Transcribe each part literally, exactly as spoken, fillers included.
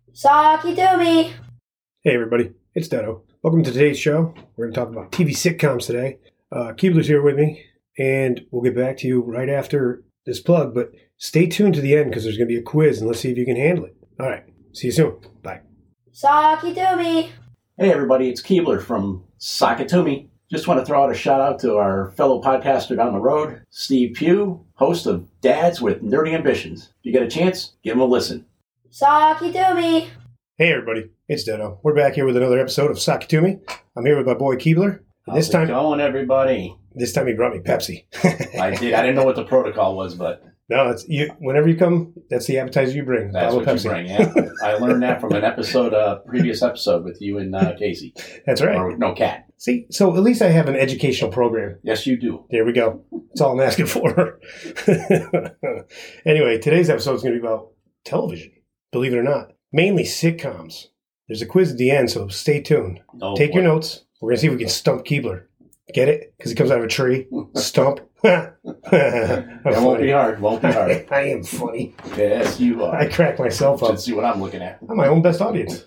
Sakitumi! Hey everybody, it's Dedo. Welcome to today's show. We're going to talk about T V sitcoms today. Uh, Keebler's here with me, and we'll get back to you right after this plug, but stay tuned to the end because there's going to be a quiz, and let's see if you can handle it. All right, see you soon. Bye. Sakitumi! Hey everybody, it's Keebler from Sakatumi. Just want to throw out a shout out to our fellow podcaster down the road, Steve Pugh, host of Dads with Nerdy Ambitions. If you get a chance, give him a listen. Sakitumi! Hey everybody, it's Dedo. We're back here with another episode of Sakatumi. I'm here with my boy Keebler. How's This it time, going, everybody? this time he brought me Pepsi. I did. I didn't know what the protocol was, but No, it's you. Whenever you come, that's the appetizer you bring. that's Bottle what of Pepsi. you bring. Yeah, I learned that from an episode, uh, previous episode with you and uh, Casey. That's right. Or no, Cat. See, so at least I have an educational program. Yes, you do. There we go. That's all I'm asking for. Anyway, today's episode is going to be about television, believe it or not. Mainly sitcoms. There's a quiz at the end, so stay tuned. Oh, Take boy. your notes. We're going to see if we can stump Keebler. Get it? Because he comes out of a tree. Stump. I'm It won't be hard. Won't be hard. I am funny. Yes, you are. I crack myself up. Let's see what I'm looking at. I'm my own best audience.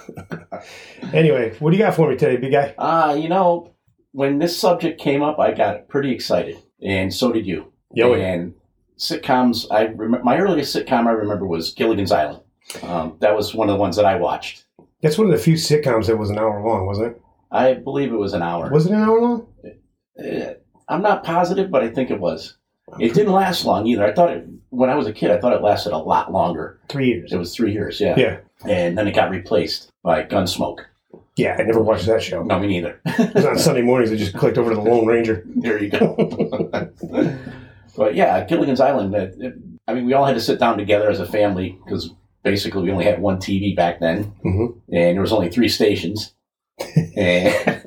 Anyway, what do you got for me today, big guy? Uh, you know, when this subject came up, I got pretty excited, and so did you. Yo, And sitcoms, I rem- my earliest sitcom I remember was Gilligan's Island. Um, that was one of the ones that I watched. That's one of the few sitcoms that was an hour long, wasn't it? I believe it was an hour. Was it an hour long? Uh, I'm not positive, but I think it was. It didn't last long either. I thought it, when I was a kid, I thought it lasted a lot longer. Three years. It was three years, yeah. Yeah. And then it got replaced by Gunsmoke. Yeah, I never watched that show. No, me neither. It was on Sunday mornings. I just clicked over to the Lone Ranger. There you go. But yeah, Gilligan's Island, uh, it, I mean, we all had to sit down together as a family because basically we only had one T V back then, Mm-hmm. and there was only three stations. and,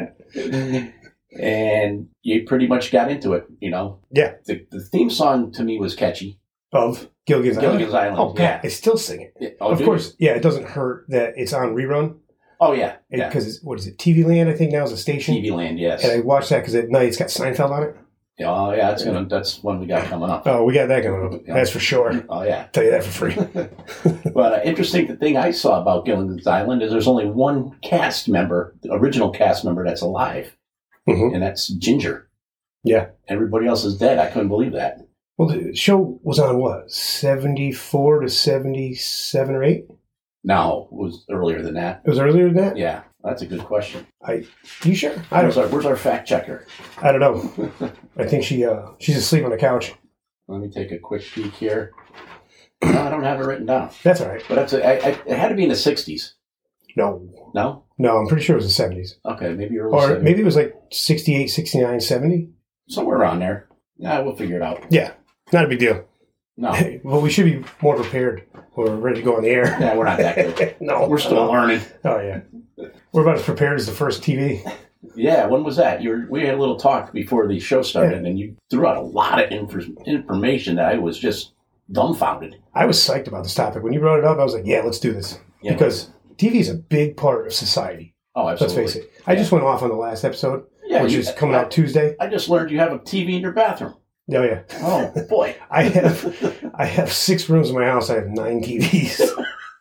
That. and you pretty much got into it, you know. Yeah. The, the theme song to me was catchy. Of Gilligan's Island. Gilligan's Island, Oh, God, yeah. I still sing it. Yeah. Oh, of do course, yeah, it doesn't hurt that it's on rerun. you? Oh, yeah. Yeah. Because, it's what is it, T V Land, I think now is a station. T V Land, yes. And I watched that because at night it's got Seinfeld on it. Oh, yeah, that's gonna. That's one we got coming up. Oh, we got that going up. Yeah. That's for sure. Oh, yeah. Tell you that for free. But uh, interesting thing I saw about Gilligan's Island is there's only one cast member, the original cast member that's alive, Mhm. and that's Ginger. Yeah. Everybody else is dead. I couldn't believe that. Well, the show was on what, seventy-four to seventy-seven or eight? No, it was earlier than that. It was earlier than that? Yeah, that's a good question. You sure? I Where's don't. our, where's our fact checker? I don't know. I think she uh she's asleep on the couch. Let me take a quick peek here. No, I don't have it written down. That's all right. But that's a, I, I, it had to be in the sixties. No, No? no, I'm pretty sure it was the seventies, Okay, maybe early or seventies. maybe it was like sixty-eight, sixty-nine, seventy. Somewhere around there. Yeah, we'll figure it out. Yeah, not a big deal. No. Well, we should be more prepared. We're ready to go on the air. Yeah, we're not that good. No, We're still no. learning. Oh yeah, we're about as prepared as the first T V. Yeah, when was that? You were, we had a little talk before the show started, and you threw out a lot of inf- information that I was just dumbfounded. I was psyched about this topic when you brought it up. I was like, yeah, let's do this Yeah. because T V is a big part of society. Oh, Let's absolutely. face it. I just went off on the last episode, Yeah, which you- is coming I, out Tuesday. I just learned you have a T V in your bathroom. Oh yeah. Oh boy, I have I have six rooms in my house. I have nine T Vs.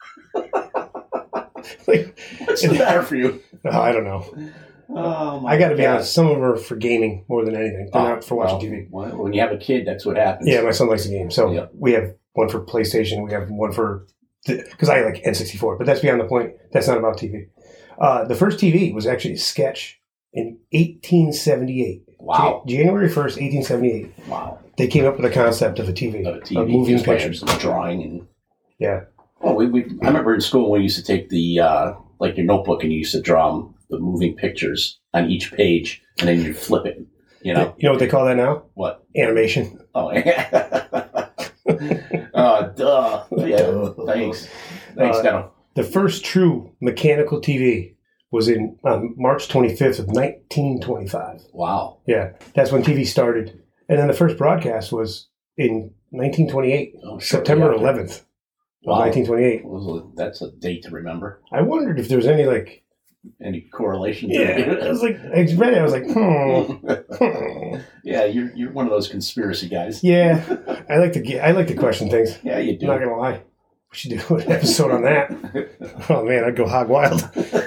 Like, what's the matter for you? oh, I don't know. Oh my I got to be God. honest. Some of them are for gaming more than anything. They're Oh, not for watching well, T V. well, when you have a kid, that's what happens. Yeah, my son likes the game, so Yeah. we have one for PlayStation. We have one for because I like N sixty-four, but that's beyond the point. That's not about T V. Uh, the first T V was actually a sketch in eighteen seventy-eight. Wow. Ja- January first, eighteen seventy-eight. Wow. They came up with the concept of a T V, Of a T V, of moving just by pictures. drawing and Yeah. oh, we, we I remember in school we used to take the uh, like your notebook and you used to draw the moving pictures on each page, and then you flip it. You know You know what they call that now? what? Animation. Oh, yeah. uh, duh. Yeah. Thanks. Thanks, Uh, Denno. The first true mechanical T V was in on March twenty-fifth of nineteen twenty-five. Wow. Yeah, that's when T V started. And then the first broadcast was in nineteen twenty-eight, Oh, shortly September after. eleventh Wow. of nineteen twenty-eight. Well, that's a date to remember. I wondered if there was any, like, Any correlation? yeah, I was like, I read it, I was like, hmm, hmm. Yeah, you're you're one of those conspiracy guys. Yeah, I like to get, I like to question things. Yeah, you I'm do. not gonna lie. We should do an episode on that. Oh, man, I'd go hog wild.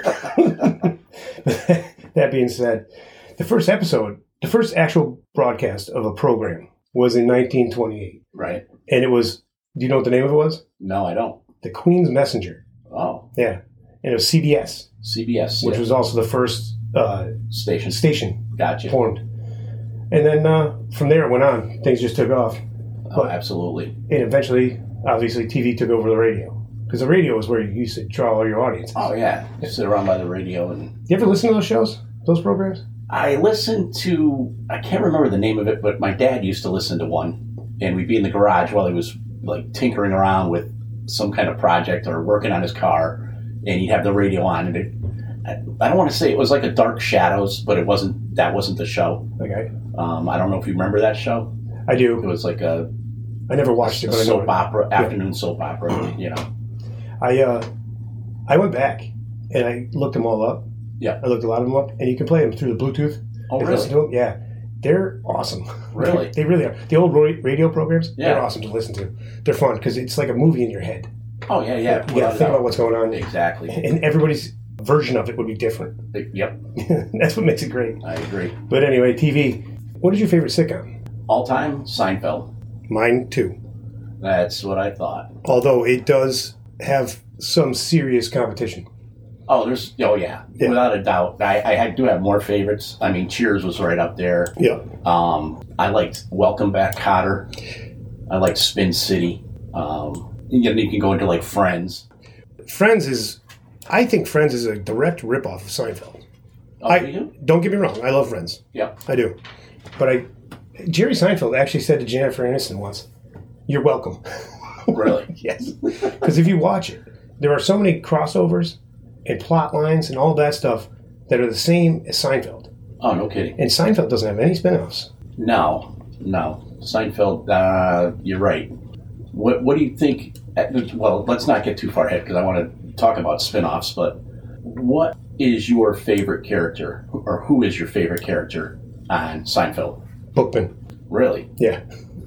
That being said, the first episode, the first actual broadcast of a program was in nineteen twenty-eight. Right. And it was, do you know what the name of it was? No, I don't. The Queen's Messenger. Oh. Yeah. And it was C B S. C B S. Which yeah. was also the first uh, Station. station Gotcha. formed. And then uh, from there it went on. Things just took off. Oh, But- absolutely. And eventually, obviously, T V took over the radio. Because the radio is where you used to draw all your audience. Oh, yeah. You sit around by the radio and... You ever listen to those shows? Those programs? I listened to... I can't remember the name of it, but my dad used to listen to one. And we'd be in the garage while he was, like, tinkering around with some kind of project or working on his car. And he'd have the radio on. And it, I, I don't want to say it was like a Dark Shadows, but it wasn't... That wasn't the show. Okay. Um, I don't know if you remember that show. I It do. was like a, I never watched a it, but I know soap it. opera, afternoon soap opera, you know. I, uh, I went back and I looked them all up. Yeah. I looked a lot of them up. And you can play them through the Bluetooth. Oh, and really? listen to them. Yeah. They're awesome. Really? They really are. The old ro- radio programs, Yeah. they're awesome to listen to. They're fun because it's like a movie in your head. Oh, yeah, yeah. You got to without a think doubt. about what's going on. Exactly. And everybody's version of it would be different. Yep, That's what makes it great. I agree. But anyway, T V. What is your favorite sitcom? All time, Seinfeld. Mine too. That's what I thought. Although it does have some serious competition. Oh, there's, oh yeah, Yeah. without a doubt. I, I do have more favorites. I mean, Cheers was right up there. Yeah. Um, I liked Welcome Back, Kotter. I liked Spin City. Um, you, you can go into like Friends. Friends is, I think Friends is a direct ripoff of Seinfeld. Oh, I do you? don't get me wrong. I love Friends. Yep. I do. But I, Jerry Seinfeld actually said to Jennifer Aniston once, "You're welcome." Really? Yes. Because if you watch it, there are so many crossovers and plot lines and all that stuff that are the same as Seinfeld. Oh, no kidding. And Seinfeld doesn't have any spin-offs. No, no. Seinfeld, uh, you're right. What What do you think? Well, let's not get too far ahead because I want to talk about spin-offs, but what is your favorite character, or who is your favorite character on Seinfeld? Bookman. Really? Yeah.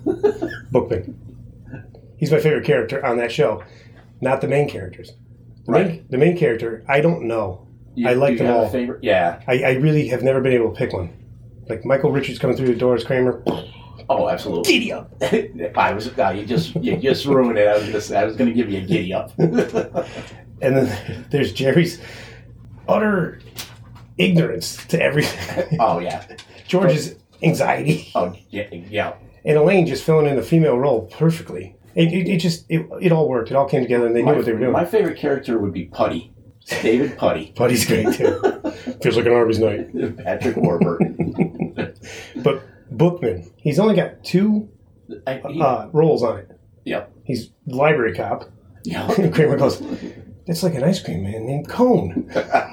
Bookman. He's my favorite character on that show, not the main characters. The, Right. main, the main character, I don't know. You, I like you them have all. A favorite? Yeah. I, I really have never been able to pick one. Like Michael Richards coming through the door as Kramer. Oh, absolutely. Giddy up. I was. No, you just you just ruined it. I was gonna say, I was gonna give you a giddy up. And then there's Jerry's utter ignorance to everything. Oh yeah. George's anxiety. Oh yeah. Yeah. And Elaine just filling in the female role perfectly. It, it, it just, it, it all worked. It all came together and they knew My, what they were doing. my favorite character would be Putty, David Putty, Buddy's great too. Feels like an Arby's night. Patrick Warburton. But Bookman, he's only got two I, he, uh, roles on it. yep. He's the library cop. Yeah. And Kramer goes, "That's like an ice cream man named Cone."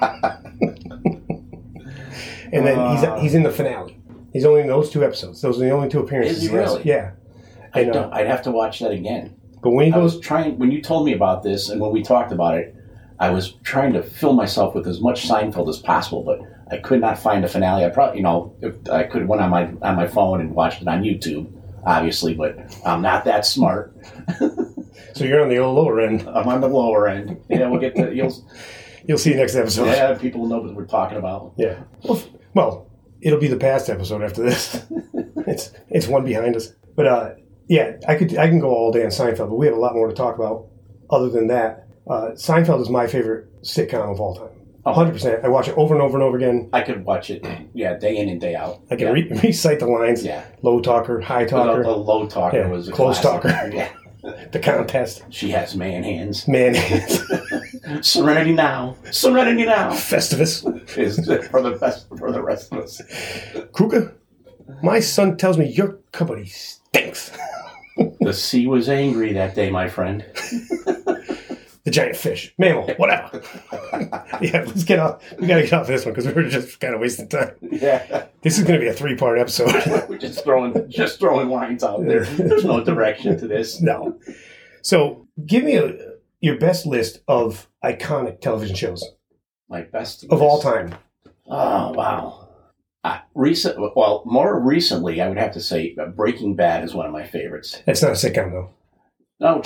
And then he's Uh. he's in the finale. He's only in those two episodes. Those are the only two appearances. Is he has. really? Yeah. I And, uh, don't, I'd have to watch that again. but when he I was goes, trying when you told me about this and when we talked about it, I was trying to fill myself with as much Seinfeld as possible, but I could not find a finale. I probably, you know, if I could have went on my on my phone and watched it on YouTube, obviously, but I'm not that smart. so you're on the old lower end. I'm on the lower end. Yeah, we'll get to you'll. You'll see next episode. Yeah, people will know what we're talking about. Yeah. Well, f- well, it'll be the past episode after this. it's it's one behind us. But uh, yeah, I could I can go all day on Seinfeld, but we have a lot more to talk about. Other than that, uh, Seinfeld is my favorite sitcom of all time. Oh. one hundred percent. I watch it over and over and over again. I could watch it, yeah, day in and day out. I can yeah. re- recite the lines. Yeah. Low talker, high The, talker, the low talker Yeah, was a close classic. talker. Yeah, the contest. she has man hands. Man, Serenity now, Serenity now Festivus. is for the best for the rest of us. Kruger, my son tells me your company stinks. The sea was angry that day, my friend. The giant fish, mammal, whatever. Yeah, let's get off. We got to get off this one because we're just kind of wasting time. Yeah, This is going to be a three-part episode. we're just throwing just throwing lines out there. There's no direction to this. No. So, give me a, your best list of iconic television shows My best of all list. time. Oh wow! Uh, recent, well, more recently, I would have to say uh, Breaking Bad is one of my favorites. That's not a sitcom, though. No, true,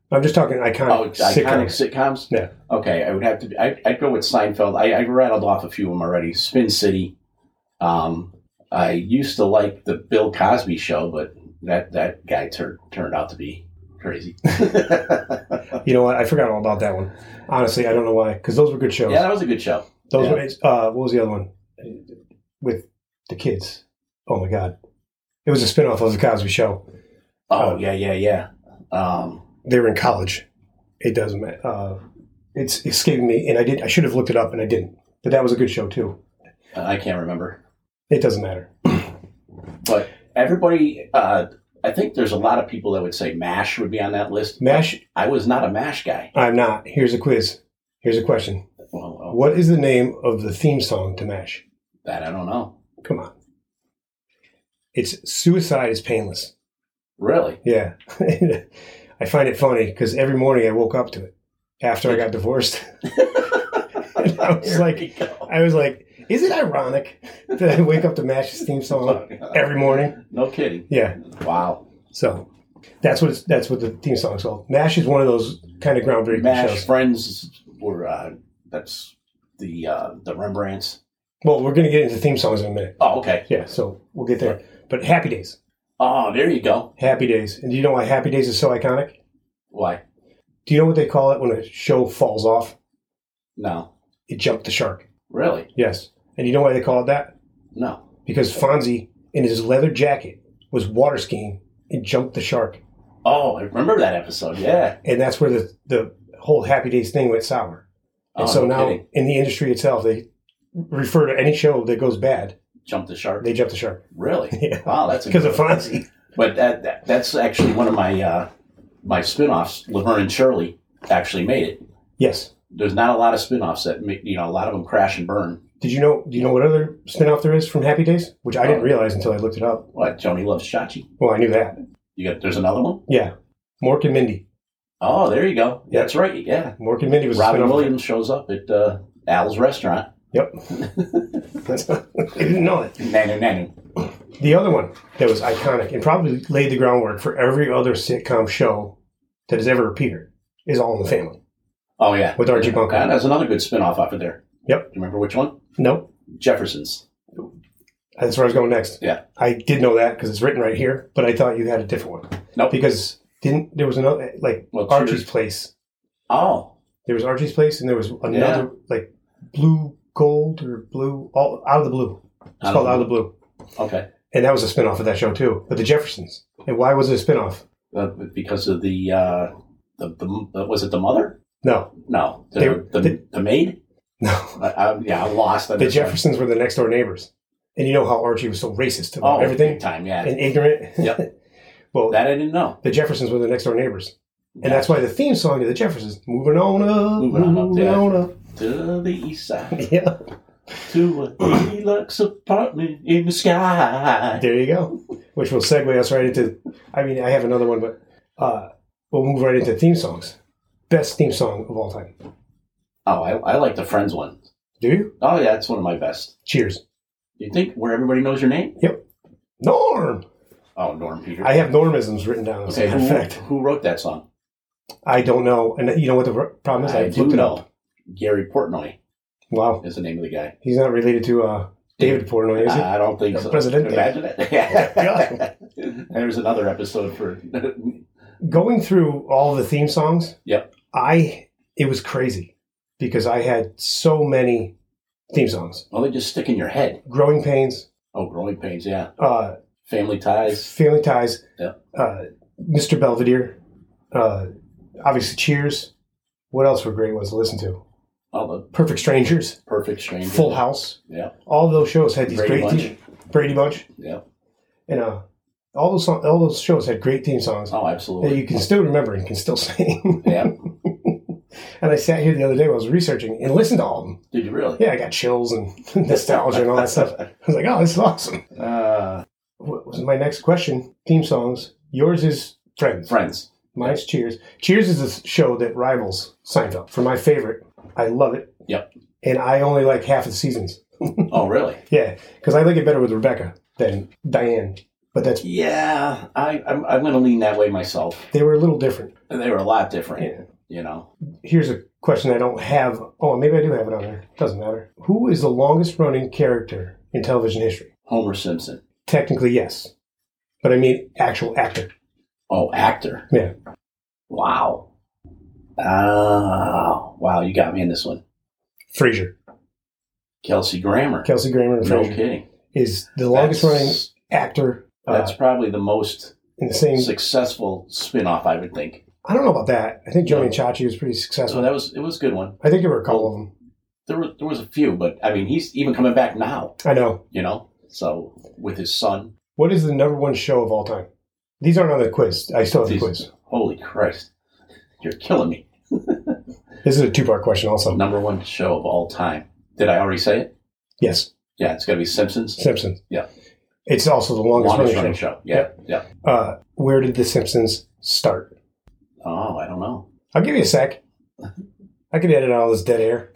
I'm just talking iconic Oh, iconic sitcoms. sitcoms? Yeah. Okay, I would have to. I, I'd go with Seinfeld. I, I rattled off a few of them already. Spin City. Um, I used to like the Bill Cosby Show, but that, that guy turned turned out to be crazy. You know what? I forgot all about that one. Honestly, I don't know why. Because those were good shows. Yeah, that was a good show. Those yeah. were. Uh, what was the other one? With the kids. Oh my God! It was a spinoff of the Cosby Show. Oh uh, yeah, yeah, yeah. Um, They were in college. It doesn't matter. Uh, it's escaping me, and I did. I should have looked it up, and I didn't. But that was a good show too. I can't remember. It doesn't matter. But everybody, uh, I think there's a lot of people that would say MASH would be on that list. MASH. I was not a MASH guy. I'm not. Here's a quiz. Here's a question. Well, well, What is the name of the theme song to MASH? that I don't know. Come on. It's Suicide is Painless. Really? Yeah. I find it funny because every morning I woke up to it after I got divorced. And I was There like, we go. I was like, is it ironic that I wake up to MASH's theme song every morning? No kidding. Yeah. Wow. So that's what it's, that's what the theme song's called. MASH is one of those kind of groundbreaking MASH shows. Friends were uh, that's the uh, the Rembrandts. Well, we're going to get into theme songs in a minute. Oh, okay. Yeah, so we'll get there. But Happy Days. Oh, there you go. Happy Days. And do you know why Happy Days is so iconic? Why? Do you know what they call it when a show falls off? No. It jumped the shark. Really? Yes. And you know why they call it that? No. Because Fonzie, in his leather jacket, was water skiing and jumped the shark. Oh, I remember that episode. Yeah. And that's where the, the whole Happy Days thing went sour. And Oh, so no now, kidding. in the industry itself, they refer to any show that goes bad, Jump the shark. they jump the shark. Really? Yeah. Wow, that's a Because good of one. Fonzie. But that, that that's actually one of my uh, my spin-offs. Laverne and Shirley actually made it. Yes. There's not a lot of spin-offs that make, you know, a lot of them crash and burn. Did you know, do you know what other spinoff there is from Happy Days? Which I didn't Oh. realize until I looked it up. What? Joni Loves Chachi. Well, I knew that. You got there's another one? Yeah. Mork and Mindy. Oh, there you go. Yeah. That's right. Yeah. Mork and Mindy was a Robin spinoff. Williams shows up at uh, Al's restaurant. Yep. That's, I didn't know it. Nanu nanu. The other one that was iconic and probably laid the groundwork for every other sitcom show that has ever appeared is All in the Family. Oh yeah. With Archie Bunker. Uh, That's another good spin-off off of there. Yep. Do you remember which one? Nope. Jeffersons. That's where I was going next. Yeah. I did know that because it's written right here, but I thought you had a different one. Nope. Because didn't there was another, like, Well, Archie's Cheers. Place. Oh. There was Archie's Place and there was another, like, Blue Gold or Blue, all out of the blue. It's Out of called the Out of the Blue. Okay. And that was a spinoff of that show too. But the Jeffersons. And why was it a spinoff? Uh, because of the, uh, the, the, was it the mother? No. No. The, They- the, they- the maid? No. I, I, yeah, I'm lost. on The this one. Jeffersons were the next door neighbors. And you know how Archie was so racist about Oh, everything big time, yeah. and ignorant? Yep. Well, That I didn't know. the Jeffersons were the next door neighbors. And that's why the theme song to the Jeffersons, moving on up, Moving on up, moving yeah. on up. To the east side. Yeah, To a deluxe apartment in the sky. there you go. Which will segue us right into, I mean, I have another one, but uh, we'll move right into theme songs. Best theme song of all time. Oh, I, I like the Friends one. Do you? Oh, yeah, it's one of my best. Cheers. You think where everybody knows your name? Yep. Norm. Oh, Norm Peter. I have Normisms written down as a okay, matter of who, fact. who wrote that song? I don't know. And you know what the r- problem is? I I've do looked it know. up. Gary Portnoy Wow. is the name of the guy. He's not related to uh, David Portnoy, is he? I don't think The so. President. Imagine it. There's another episode for. Going through all the theme songs, Yep. I it was crazy because I had so many theme songs. Well, they just stick in your head. Growing Pains, Oh, Growing Pains, yeah. uh, Family Ties. Family Ties, Yep. uh, Mister Belvedere, uh, obviously Cheers. What else were great ones to listen to? Oh, the Perfect Strangers, Perfect Stranger. Full House. Yeah. All those shows had these Brady great Bunch. theme- Brady Bunch, Yeah. and uh, all those song- all those shows had great theme songs Oh, that absolutely. you can still remember and can still sing. Yeah. And I sat here the other day while I was researching and listened to all of them. Did you really? Yeah, I got chills and nostalgia and all that stuff. I was like, oh, this is awesome. Uh, What was my next question? Theme songs. Yours is Friends. Friends. Mine's Cheers. Cheers is a show that rivals Seinfeld. For my favorite, I love it. Yep. And I only like half of the seasons. Oh, really? Yeah, because I like it better with Rebecca than Diane. but that's Yeah, I, I'm, I'm going to lean that way myself. they were a little different. They were a lot different, Yeah. you know. Here's a question I don't have. Oh, maybe I do have it on there. Doesn't matter. Who is the longest running character in television history? Homer Simpson. Technically, yes. But I mean actual actor. Oh, actor. Yeah. Wow. Oh, wow, you got me in this one. Frasier. Kelsey Grammer. Kelsey Grammer and No Frasier kidding. is the longest That's- running actor That's uh, probably the most in the same. successful spin-off, I would think. I don't know about that. I think Joey and Chachi was pretty successful. So that was it was a good one. I think there were a couple of them. There were there was a few, but I mean he's even coming back now, I know. you know. So with his son. What is the number one show of all time? These aren't on the quiz. I still have the These- quiz. Holy Christ. You're killing me. This is a two-part question also. Number one show of all time. Did I already say it? Yes. Yeah, it's gotta be Simpsons. Simpsons. Yeah. It's also the longest, Longest running running show. show. Yeah, yeah. Uh, where did The Simpsons start? Oh, I don't know. I'll give you a sec. I could edit all this dead air.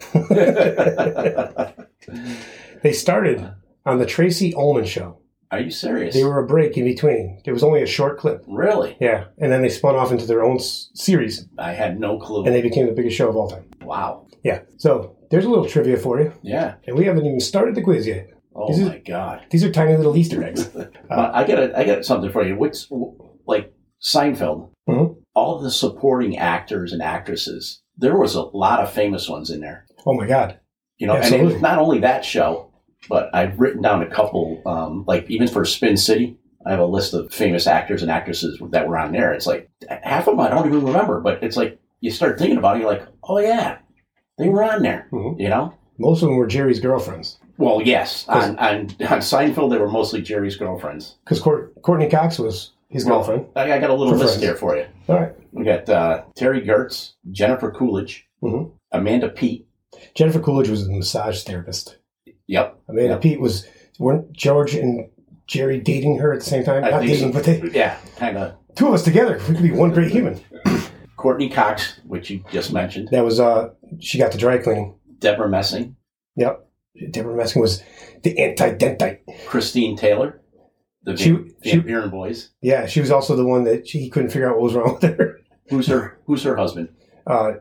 They started on the Tracy Ullman Show. Are you serious? They were a break in between. It was only a short clip. Really? Yeah. And then they spun off into their own s- series, I had no clue. and they became the biggest show of all time. Wow. Yeah. So there's a little trivia for you. Yeah. And we haven't even started the quiz yet. Oh This is- my God. These are tiny little Easter eggs. Uh, I got a, I got something for you. What's like Seinfeld? Mhm. All the supporting actors and actresses. There was a lot of famous ones in there. Oh my God. You know, and Absolutely. it, not only that show, but I've written down a couple. Um, like even for Spin City, I have a list of famous actors and actresses that were on there. It's like half of them I don't even remember, but it's like you start thinking about it, you're like, oh yeah, they were on there. Mhm. You know. Most of them were Jerry's girlfriends. Well, yes, on, on on Seinfeld, they were mostly Jerry's girlfriends. Because Court- Courtney Cox was his Well, girlfriend. I, I got a little For list friends. here for you. All right. We got uh, Terry Gertz, Jennifer Coolidge, Mhm. Amanda Peet. Jennifer Coolidge was the massage therapist. Yep. Amanda Yep. Pete was, weren't George and Jerry dating her at the same time? I Not think dating, so. but they, Yeah, kind of. two of us together, we could be one great human. Courtney Cox, which you just mentioned. That was, uh, she got the dry cleaning. Deborah Messing, Yep. Deborah Messing was the anti-dentite. Christine Taylor, the She- Vamp- she- Vampirin Boys. Yeah, she was also the one that she, he couldn't figure out what was wrong with her. Who's her Who's her husband? Uh,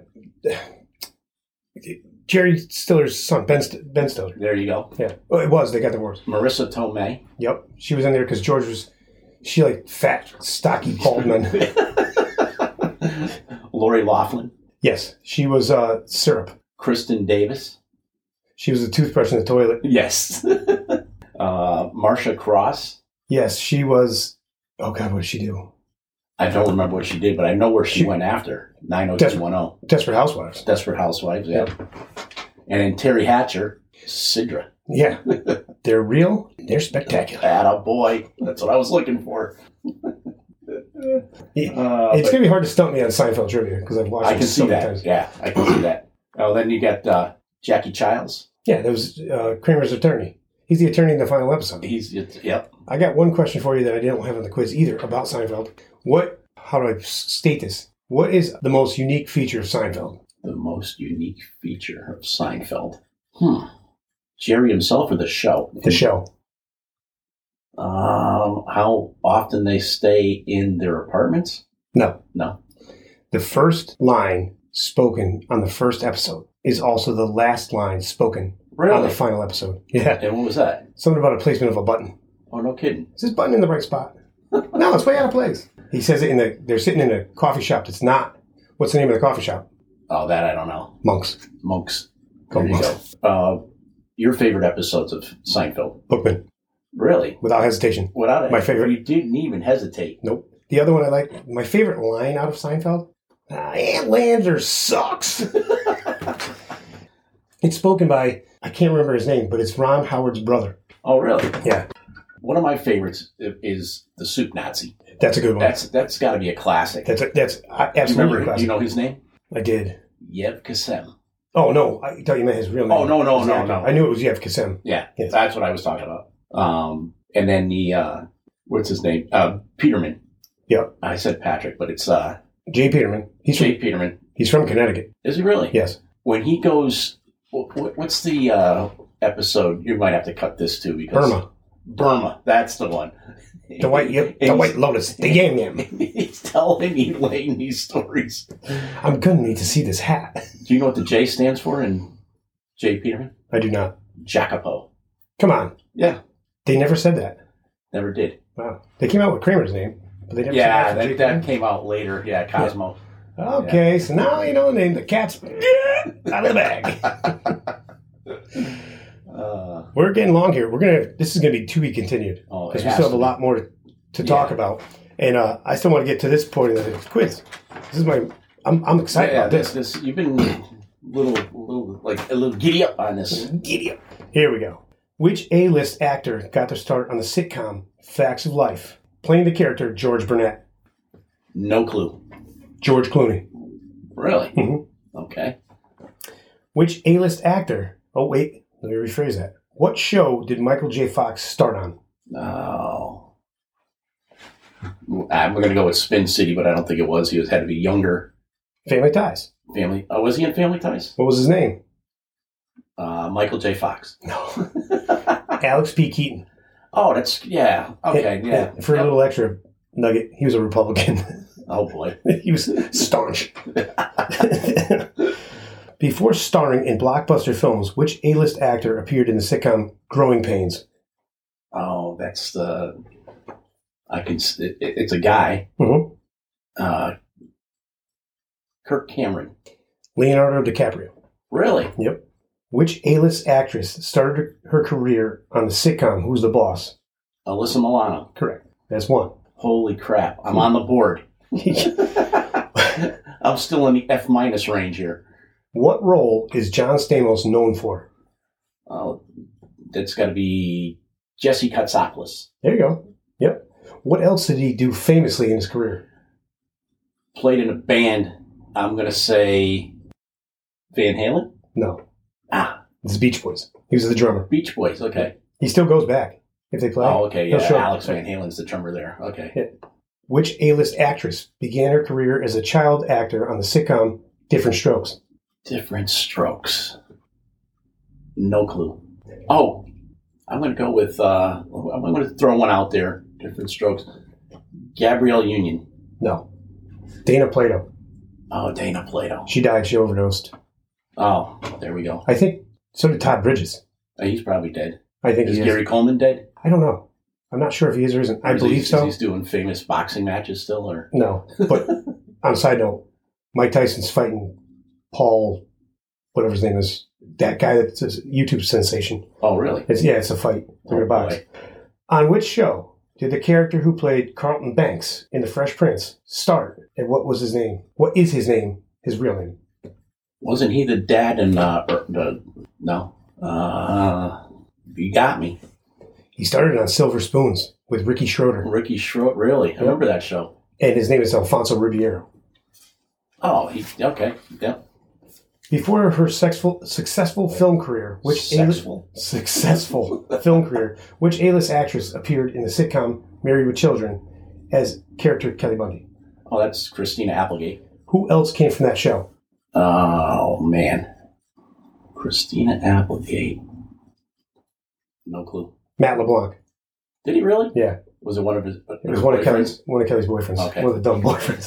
Jerry Stiller's son, Ben, St- Ben Stiller. There you go. Yeah. Oh, it was. They got divorced. Marissa Tomei. Yep. She was in there because George was, she liked fat, stocky, bald men. Lori Laughlin, Yes. She was uh, syrup. Kristen Davis. She was a toothbrush in the toilet. Yes. uh, Marsha Cross. Yes. She was, oh God, what did she do? I don't remember what she did, but I know where she, She- went after. nine oh two one oh. Desperate Housewives. Desperate Housewives, yeah. And then Terry Hatcher, Sidra. Yeah. They're real. They're spectacular. Atta boy. That's what I was looking for. It- Uh, it's but going to be hard to stump me on Seinfeld trivia because I've watched I it can so see many that. times. Yeah, I can see that. Oh, then you got uh, Jackie Childs. Yeah, that was uh, Kramer's attorney. He's the attorney in the final episode. He's, it's, yep. I got one question for you that I didn't have on the quiz either about Seinfeld. What, how do I s- state this? What is the most unique feature of Seinfeld? The most unique feature of Seinfeld. Hmm. Jerry himself or the show? The show. Um, how often they stay in their apartments? No. No. The first line spoken on the first episode is also the last line spoken on Really? the final episode. Yeah. And what was that? Something about a placement of a button. Oh, no kidding. Is this button in the right spot? No, it's way out of place. He says it in the, they're sitting in a coffee shop that's not. What's the name of the coffee shop? Oh, that I don't know. Monks. Monks. Go There you Monks. go. Uh, your favorite episodes of Seinfeld? Bookman. Really? Without hesitation. Without it, My favorite. You didn't even hesitate. Nope. The other one I like, my favorite line out of Seinfeld, uh, Aunt Lander sucks. It's spoken by, I can't remember his name, but it's Ron Howard's brother. Oh, really? Yeah, One of my favorites i- is the Soup Nazi. that's a good one. That's that's got to be a classic. That's a, that's uh, Do you absolutely remember? classic. Do you know his name? I did. Yev Kasem. Oh, no. I thought you meant his real name. Oh, no, no, His no, actor. no. I knew it was Yev Kassem. Yeah, Yes. that's what I was talking about. Um, and then the uh, what's his name? Uh, Peterman. Yep. I said Patrick, but it's uh, Jay Peterman. He's from, Jake Peterman. he's from Connecticut. Is he really? Yes. When he goes, wh- wh- what's the uh, episode? You might have to cut this too because Burma. Burma. That's the one. The white, yep, the white lotus, the yam yam. He's telling Elaine these stories. I'm gonna need to see this hat. Do you know what the J stands for in J. Peterman? I do not. Jacopo. Come on. Yeah. They never said that. Never did. Wow. They came out with Kramer's name, but they never Yeah, said that, that came out later. Yeah, Cosmo. Yeah. Okay, yeah. So now you know the name. The cat's out of the bag. uh, We're getting long here. We're gonna. This is gonna be to be continued oh, because we still have a lot more to, to talk yeah. about, and uh, I still want to get to this point of the quiz. This is my. I'm I'm excited yeah, about this. this. This you've been a little, little like a little giddy up on this. Giddy up. Here we go. Which A-list actor got their start on the sitcom Facts of Life, playing the character George Burnett? No clue. George Clooney. Really? Mm-hmm. Okay. Which A-list actor... Oh, wait. Let me rephrase that. What show did Michael J. Fox start on? Oh. I'm going to go with Spin City, but I don't think it was. He was had to be younger. Family Ties. Family. Oh, was he in Family Ties? What was his name? Uh, Michael J. Fox. No. Alex P. Keaton. Oh, that's... Yeah. Okay, and, yeah. And for yep. a little extra nugget, he was a Republican. Oh, boy. He was staunch. Before starring in blockbuster films, which A-list actor appeared in the sitcom Growing Pains? Oh, that's the... I can... It, it's a guy. Mm-hmm. Uh, Kirk Cameron. Leonardo DiCaprio. Really? Yep. Which A-list actress started her career on the sitcom Who's the Boss? Alyssa Milano. Correct. That's one. Holy crap. I'm on the board. I'm still in the F minus range here. What role is John Stamos known for? Oh, that's got to be Jesse Katsopoulos. There you go. Yep. What else did he do famously in his career? Played in a band. I'm going to say Van Halen? No. Ah. It's Beach Boys. He was the drummer. Beach Boys, okay. He still goes back if they play. Oh, okay, yeah. Show Alex up. Van Halen's the drummer there. Okay. Yeah. Which A-list actress began her career as a child actor on the sitcom Different Strokes? Different Strokes. No clue. Oh, I'm going to go with, uh, I'm going to throw one out there. Different Strokes. Gabrielle Union. No. Dana Plato. Oh, Dana Plato. She died. She overdosed. Oh, there we go. I think so did Todd Bridges. Oh, he's probably dead. I think is he is. Gary Coleman dead? I don't know. I'm not sure if he is or isn't. I or is believe he, so. Is he doing famous boxing matches still, or no? But on a side note, Mike Tyson's fighting Paul, whatever his name is, that guy that's a YouTube sensation. Oh, really? It's, yeah, it's a fight. They're oh, going to box. On which show did the character who played Carlton Banks in The Fresh Prince start? And what was his name? What is his name? His real name? Wasn't he the dad in, uh, or the, no, uh, you got me. He started on Silver Spoons with Ricky Schroeder. Ricky Schroeder, really? I yep. remember that show. And his name is Alfonso Ribeiro. Oh, he, okay, yeah. Before her sexful, successful film career, which Sexful. A-list, successful film career, which A-list actress appeared in the sitcom Married with Children as character Kelly Bundy? Oh, that's Christina Applegate. Who else came from that show? Oh, man. Christina Applegate. No clue. Matt LeBlanc. Did he really? Yeah. Was it one of his? It was one of Kelly's one of Kelly's boyfriends. Okay. One of the dumb boyfriends.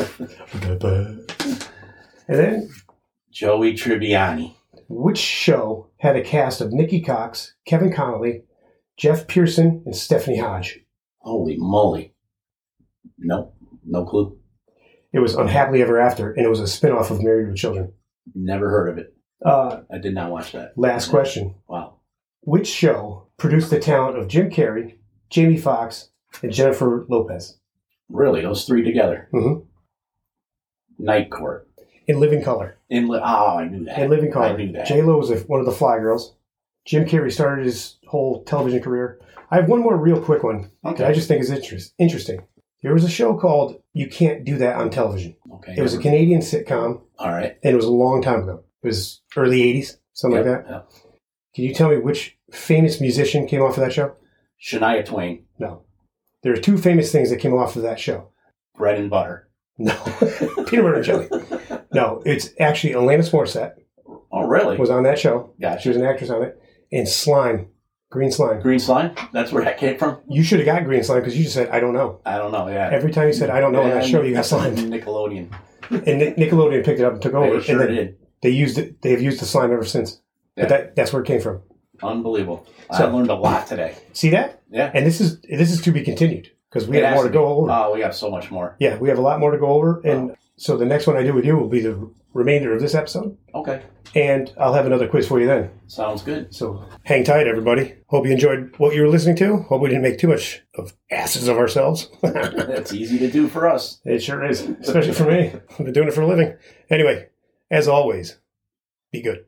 And then Joey Tribbiani. Which show had a cast of Nikki Cox, Kevin Connolly, Jeff Pearson, and Stephanie Hodge? Holy moly! No, no clue. It was Unhappily Ever After, and it was a spinoff of Married with Children. Never heard of it. Uh, I did not watch that. Last question. Wow. Which show produced the talent of Jim Carrey, Jamie Foxx, and Jennifer Lopez? Really? Those three together? Mm-hmm. Night Court. In Living Color. In li- oh, I knew that. In Living Color. I knew that. J-Lo was a, one of the Fly Girls. Jim Carrey started his whole television career. I have one more real quick one Okay. that I just think is interest, interesting. There was a show called You Can't Do That on Television. Okay. It was a Canadian sitcom, All right. and it was a long time ago. It was early eighties, something Yep, like that. yep. Can you tell me which famous musician came off of that show? Shania Twain. No. There are two famous things that came off of that show. Bread and butter. No. Peanut butter and jelly. No, it's actually Alanis Morissette Oh, really? was on that show. Gotcha. She was an actress on it. And Slime Green slime. Green slime? That's where that came from? You should have got green slime because you just said, I don't know. I don't know, yeah. Every time you said, I don't know on that show, you got slime. Nickelodeon. And Nic- Nickelodeon picked it up and took over. They sure and then did. They used it. They have used the slime ever since. Yeah. But that, that's where it came from. Unbelievable. So- I learned a lot today. See that? Yeah. And this is this is to be continued because we It have has more to be. go over. Oh, we have so much more. Yeah, we have a lot more to go over. And Oh. so the next one I do with you will be the remainder of this episode. Okay. And I'll have another quiz for you then. Sounds good. So hang tight, everybody. Hope you enjoyed what you were listening to. Hope we didn't make too much of asses of ourselves. That's easy to do for us. It sure is, especially for me. I've been doing it for a living. Anyway, as always, be good.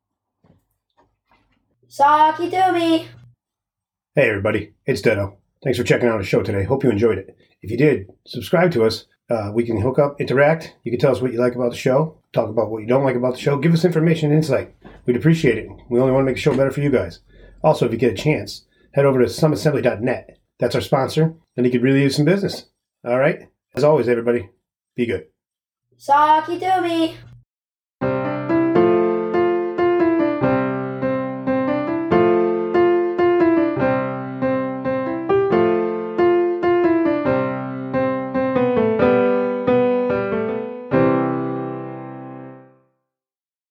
Saki Doomy. Hey, everybody. It's Dedo. Thanks for checking out the show today. Hope you enjoyed it. If you did, subscribe to us. Uh, we can hook up, interact. You can tell us what you like about the show. Talk about what you don't like about the show. Give us information and insight. We'd appreciate it. We only want to make the show better for you guys. Also, if you get a chance, head over to summit assembly dot net. That's our sponsor, and you could really use some business. All right? As always, everybody, be good. Saki Doomy.